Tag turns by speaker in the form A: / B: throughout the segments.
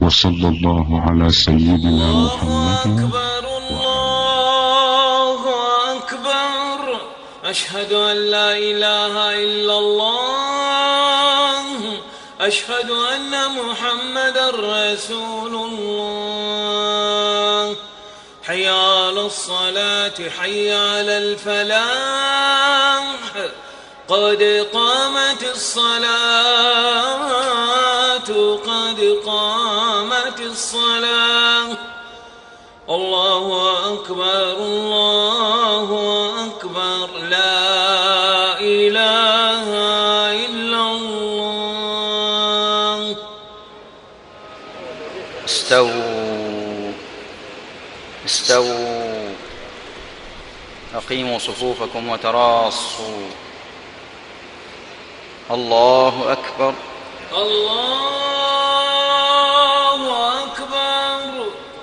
A: وصلى الله على سيدنا محمد.
B: الله أكبر. أشهد أن لا إله إلا الله. أشهد أن محمدا رسول الله. حي على الصلاة حي على الفلاح. قد قامت الصلاة قد قامت الصلاة. الله أكبر الله أكبر. لا إله إلا الله.
C: استووا استووا. أقيموا صفوفكم وتراصوا. الله أكبر
B: الله أكبر.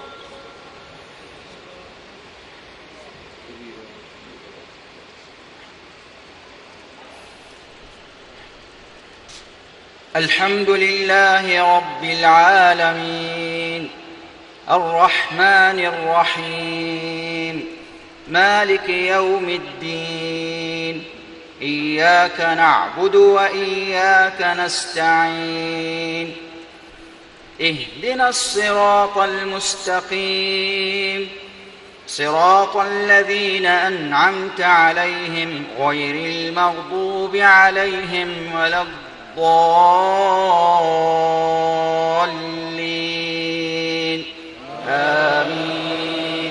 C: الحمد لله رب العالمين الرحمن الرحيم مالك يوم الدين. إياك نعبد وإياك نستعين. اهدنا الصراط المستقيم صراط الذين أنعمت عليهم غير المغضوب عليهم ولا الضالين. آمين.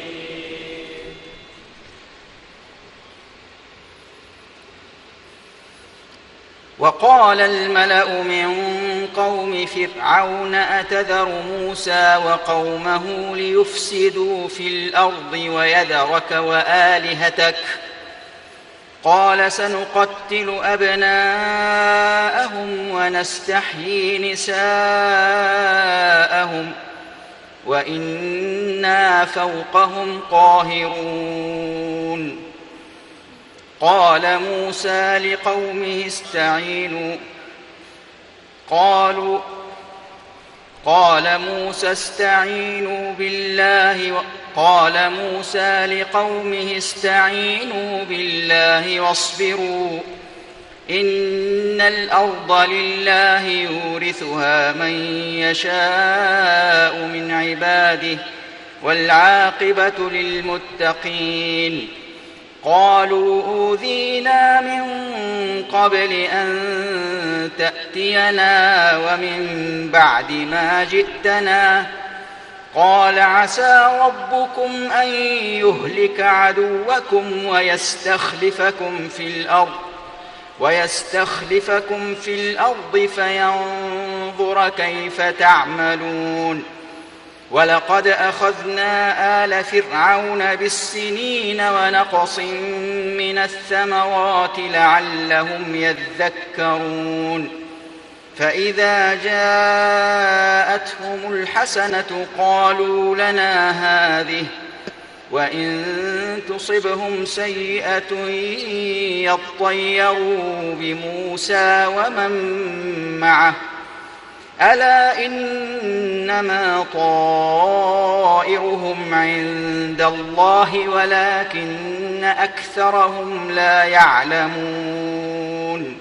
C: وقال الملأ من قوم فرعون أتذر موسى وقومه ليفسدوا في الأرض ويذرك وآلهتك قال سنقتل أبناءهم ونستحيي نساءهم وإنا فوقهم قاهرون. قال موسى لقومه استعينوا بالله واصبروا إن الأرض لله يورثها من يشاء من عباده والعاقبة للمتقين. قالوا أوذينا من قبل أن تأتينا ومن بعد ما جئتنا. قال عسى ربكم أن يهلك عدوكم ويستخلفكم في الأرض فينظر كيف تعملون. ولقد أخذنا آل فرعون بالسنين ونقص من الثمرات لعلهم يذكرون. فإذا جاءتهم الحسنة قالوا لنا هذه وإن تصبهم سيئة يطيروا بموسى ومن معه ألا إنما طائرهم عند الله ولكن أكثرهم لا يعلمون.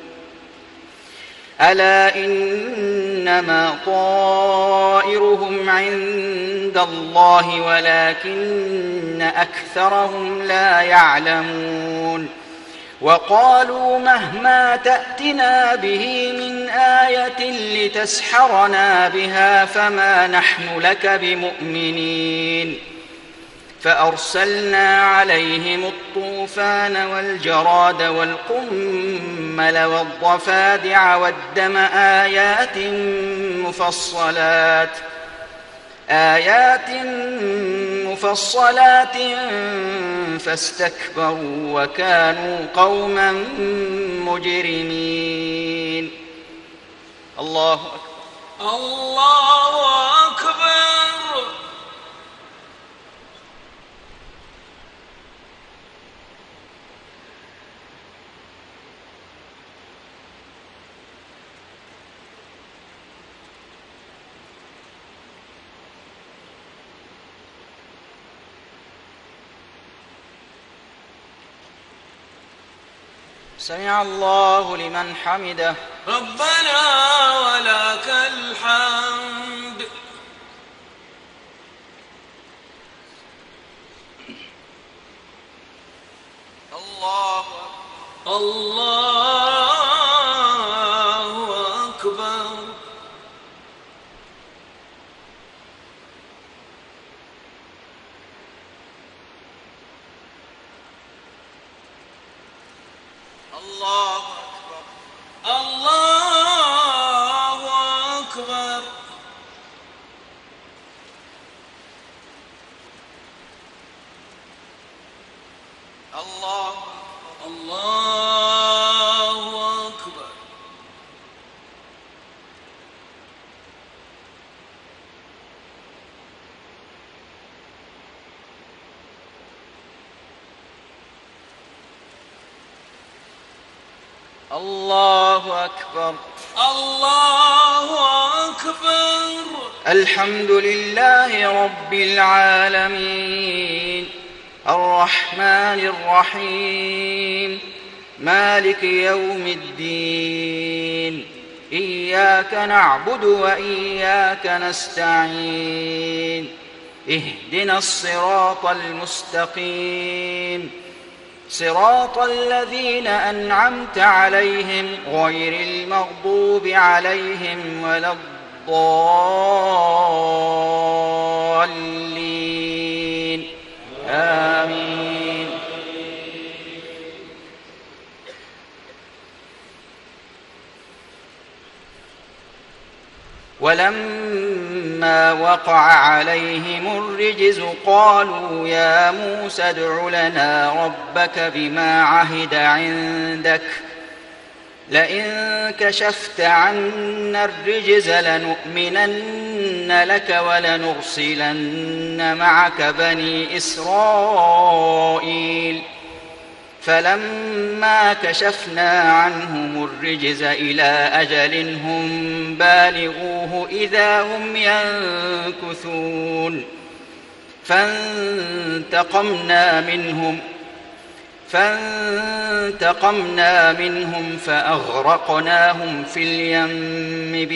C: ألا إنما طائرهم عند الله ولكن أكثرهم لا يعلمون. وقالوا مهما تأتنا به من آية لتسحرنا بها فما نحن لك بمؤمنين. فأرسلنا عليهم الطوفان والجراد والقمل والضفادع والدم آيات مفصلات فاستكبروا وكانوا قوما مجرمين. الله أكبر
B: الله أكبر.
C: سمع الله لمن حمده.
B: ربنا ولك الحمد.
C: الله
B: أكبر.
C: الله أكبر.
B: الله أكبر.
C: الله
B: أكبر.
C: الله أكبر.
B: الله أكبر.
C: الحمد لله رب العالمين الرحمن الرحيم مالك يوم الدين إياك نعبد وإياك نستعين اهدنا الصراط المستقيم صراط الذين أنعمت عليهم غير المغضوب عليهم ولا الضالين آمين. ولما وقع عليهم الرجز قالوا يا موسى ادع لنا ربك بما عهد عندك لئن كشفت عنا الرجز لنؤمنن لك ولنرسلن معك بني إسرائيل فلما كشفنا عنهم الرجز إلى أجل هم بالغوه إذا هم ينكثون فانتقمنا منهم فأغرقناهم في اليم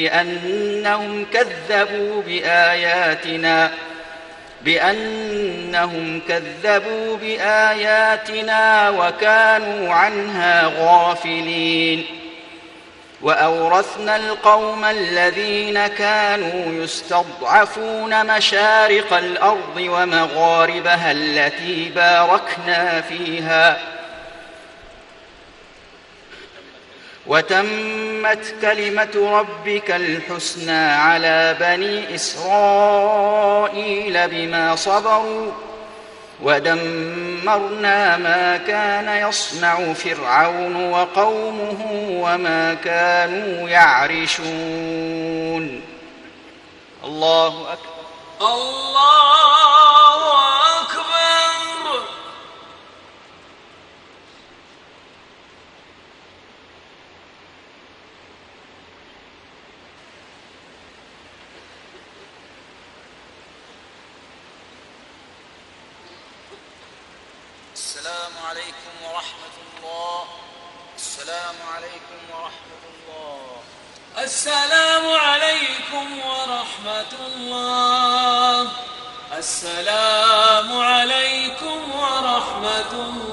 C: بأنهم كذبوا بآياتنا وكانوا عنها غافلين وأورثنا القوم الذين كانوا يستضعفون مشارق الأرض ومغاربها التي باركنا فيها وتمت كلمة ربك الحسنى على بني إسرائيل بما صبروا ودمرنا ما كان يصنع فرعون وقومه وما كانوا يعرشون. الله أكبر.
B: الله أكبر.
C: السلام عليكم ورحمة الله. السلام عليكم ورحمة الله.
B: السلام عليكم ورحمة الله. السلام عليكم ورحمة الله.